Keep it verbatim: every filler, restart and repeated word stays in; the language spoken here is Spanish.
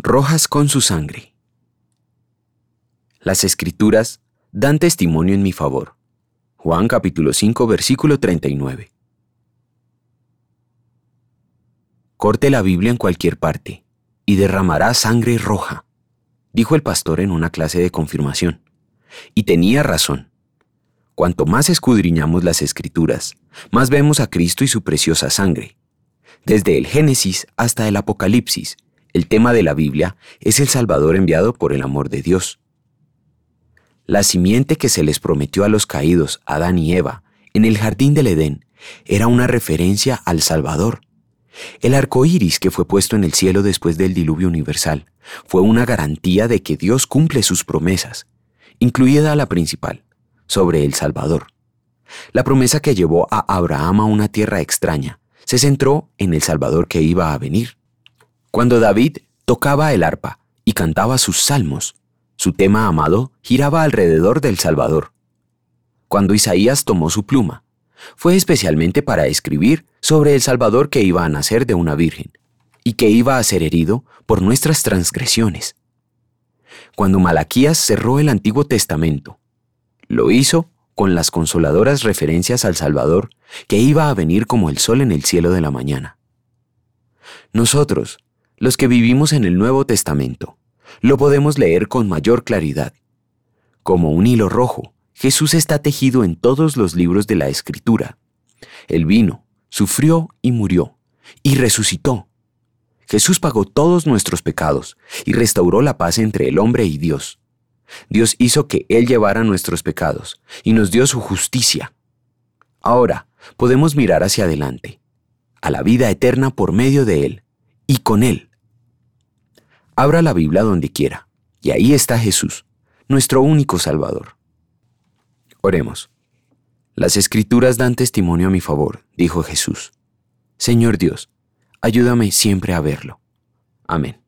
rojas con su sangre. Las Escrituras dan testimonio en mi favor. Juan capítulo cinco, versículo treinta y nueve. Corte la Biblia en cualquier parte y derramará sangre roja, dijo el pastor en una clase de confirmación. Y tenía razón. Cuanto más escudriñamos las Escrituras, más vemos a Cristo y su preciosa sangre. Desde el Génesis hasta el Apocalipsis, el tema de la Biblia es el Salvador enviado por el amor de Dios. La simiente que se les prometió a los caídos, Adán y Eva, en el jardín del Edén, era una referencia al Salvador. El arco iris que fue puesto en el cielo después del diluvio universal fue una garantía de que Dios cumple sus promesas, incluida la principal, sobre el Salvador. La promesa que llevó a Abraham a una tierra extraña se centró en el Salvador que iba a venir. Cuando David tocaba el arpa y cantaba sus salmos, su tema amado giraba alrededor del Salvador. Cuando Isaías tomó su pluma, fue especialmente para escribir sobre el Salvador que iba a nacer de una virgen y que iba a ser herido por nuestras transgresiones. Cuando Malaquías cerró el Antiguo Testamento, lo hizo con las consoladoras referencias al Salvador que iba a venir como el sol en el cielo de la mañana. Nosotros, los que vivimos en el Nuevo Testamento, lo podemos leer con mayor claridad. Como un hilo rojo, Jesús está tejido en todos los libros de la Escritura. Él vino, sufrió y murió, y resucitó. Jesús pagó todos nuestros pecados y restauró la paz entre el hombre y Dios. Dios hizo que Él llevara nuestros pecados y nos dio su justicia. Ahora podemos mirar hacia adelante, a la vida eterna por medio de Él y con Él. Abra la Biblia donde quiera, y ahí está Jesús, nuestro único Salvador. Oremos. Las Escrituras dan testimonio a mi favor, dijo Jesús. Señor Dios, ayúdame siempre a verlo. Amén.